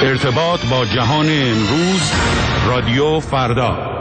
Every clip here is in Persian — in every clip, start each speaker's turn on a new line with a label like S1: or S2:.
S1: ارتباط با جهان امروز، رادیو فردا.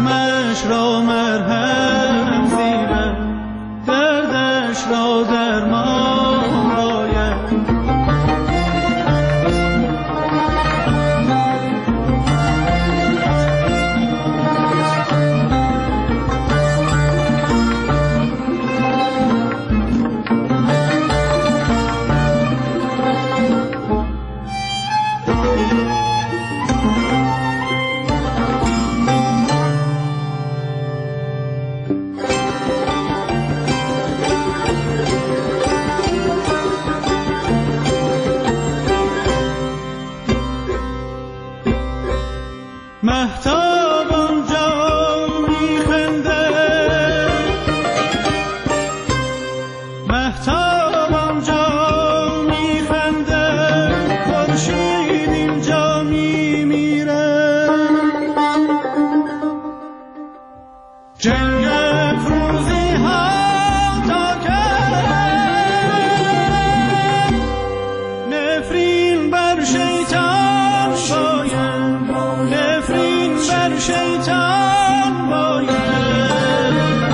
S2: غمش را مرهم زیرم، دردش را درمان باید. مهتاب آنجا میخنده، مهتاب آنجا میخنده، خورشید اینجا میمیره. جنگ افروزی ها تا که نفرین بر شیطان باید، نفرین بر شیطان باید.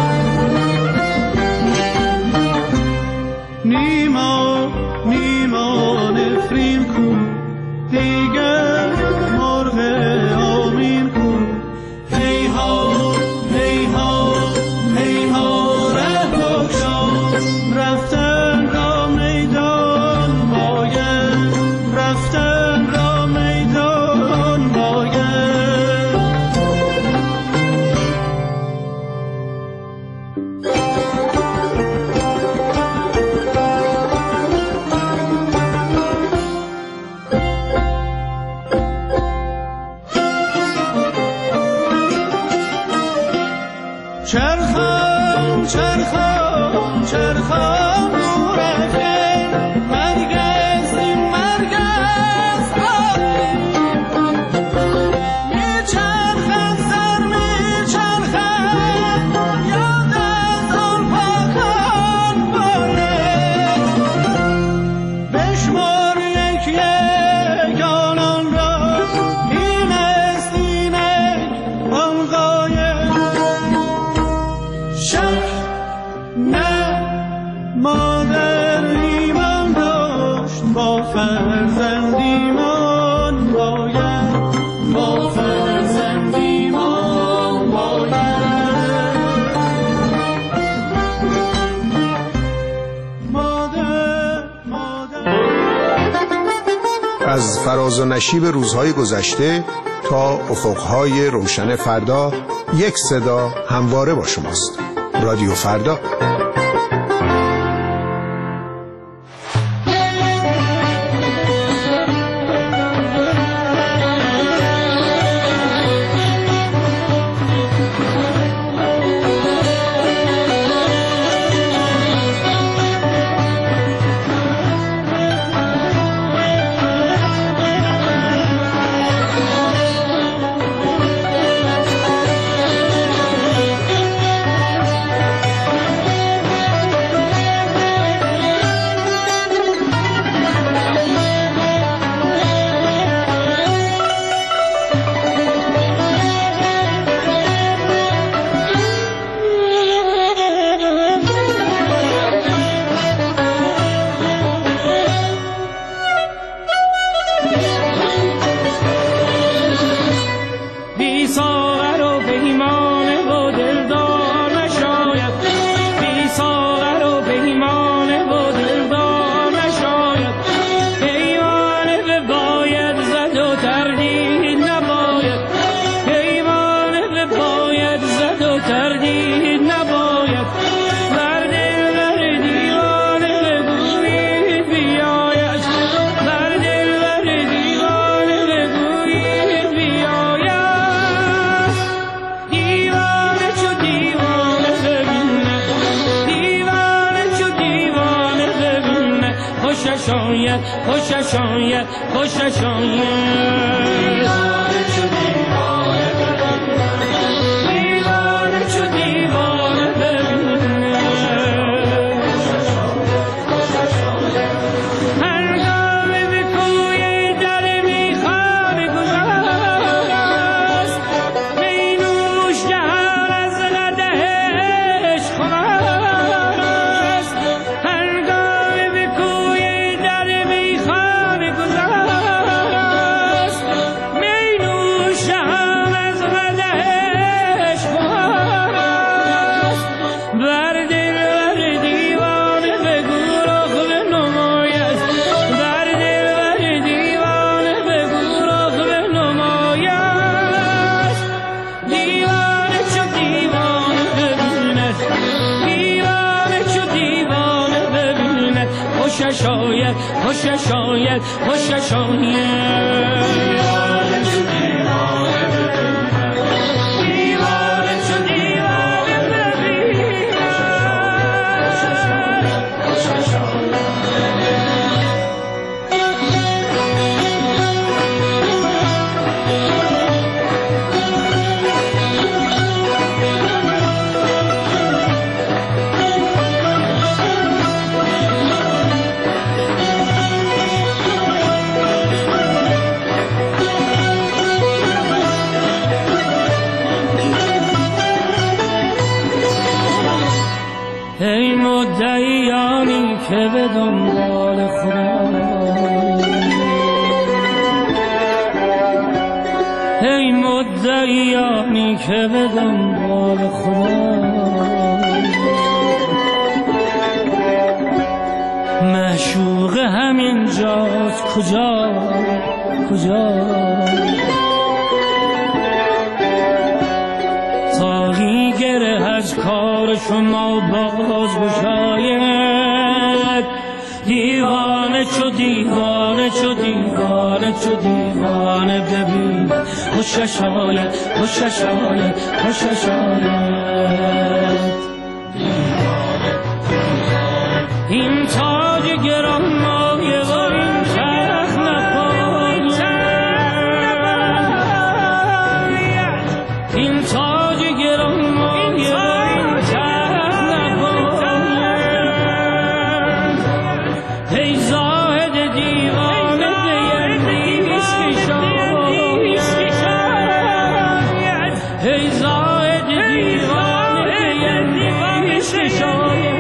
S2: نیما نیما نفرین کو، دیگر مرغ آمین کو. هیها هیها هیها ره بگشا، رفتن را میدان باید، رفتن را میدان باید. چرخان چرخان چرخان دورفه، مرگ است این مرگ است آری. میچرخد سر میچرخد، یاد از آن پاکان باره. بشمار یک یک آنان را، این است اینک آن غایب. شک نه مادر ایمان داشت، با فرزند ایمان باید، با فرزند ایمان باید. مادر مادر.
S3: از فراز و نشیب روزهای گذشته تا افقهای روشن فردا، یک صدا همواره با شماست. رادیو فردا. خوشش آید خوشش آید خوشش آید دیوانه چو دیوانه ببینه هرگاه به کوی در میخواب گذشت می نوش
S4: خوشش آید خوشش آید خوشش آید ای مدعیانی که به دنبال خدا ای مدعیانی که به دنبال خدا معشوق همین جاست کجا کجا تاقی گره از کار شما باز بشاید دیوانه چو دیوانه چو دیوانه چو دیوانه ببین خوشش آید خوشش آید خوشش آید این تاج گران مایه و این تخت نپاید این تاج گران مایه و این تخت نپاید ای زاهد دیوانه بیندیش که شاید ای زاهد دیوانه بیندیش که شاید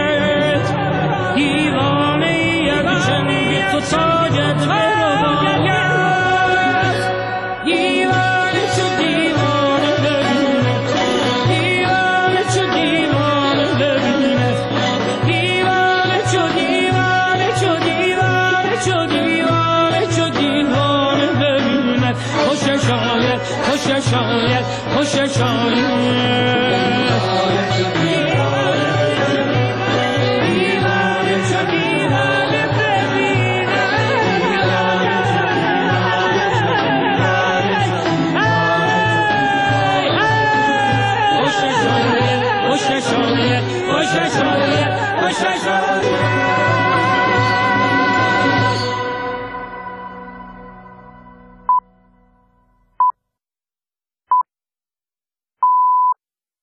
S4: ساجد برواید دیوانه چو دیوانه ببیند دیوانه چو دیوانه ببیند دیوانه چو دیوانه چو دیوانه چو دیوانه چو دیوانه ببیند خوشش آید خوشش آید خوشش آید خوشش آید خوشش آید